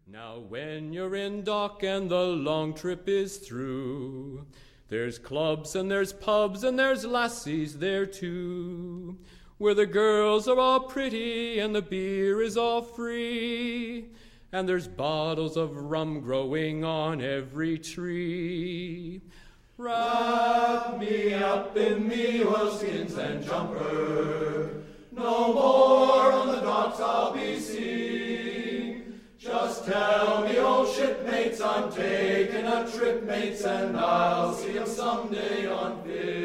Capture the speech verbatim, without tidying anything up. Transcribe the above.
Now when you're in dock and the long trip is through, there's clubs and there's pubs and there's lassies there too, where the girls are all pretty and the beer is all free, and there's bottles of rum growing on every tree. Wrap me up in me oilskins and jumper, no more on the docks I'll be seen. Just tell me, old shipmates, I'm taking a trip, mates, and I'll see 'em someday on film.